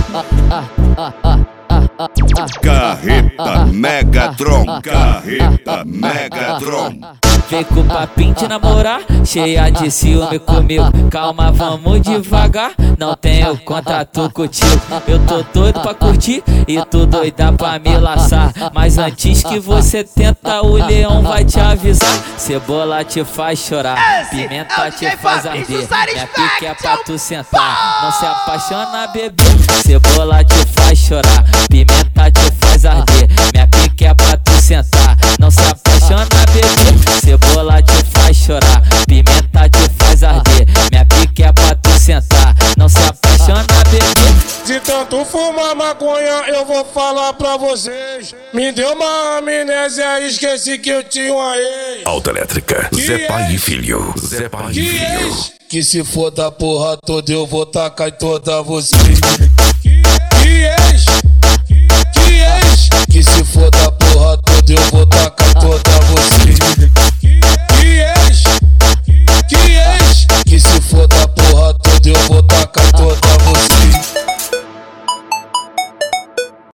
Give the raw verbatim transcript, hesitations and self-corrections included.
Carreta Megatron, Carreta Megatron. Vem com o papinho de namorar, cheia de ciúme comigo. Calma, vamos devagar, não tenho contato contigo. Eu tô doido pra curtir e tu doida pra me laçar. Mas antes que você tenta, o leão vai te avisar. Cebola te faz chorar, pimenta te faz arder. Minha pique é pra tu sentar, não se apaixona, bebê. Cebola te faz chorar, pimenta te faz arder. Minha pique é pra tu sentar, não se apaixona, bebê. Cebola te faz chorar, pimenta te faz arder. Minha pique é pra tu sentar, não se apaixona, bebê. De tanto fumar maconha, eu vou falar pra vocês. Me deu uma amnésia, esqueci que eu tinha uma ex. Autoelétrica, Zé Pai e Filho, Zé Pai e Filho. Ex? Que se for da porra toda, eu vou tacar em toda vocês. Que ex? Que ex? Que se for da porra toda, eu vou tacar em toda vocês. Que ex? Que ex? Que se for da porra toda, eu vou tacar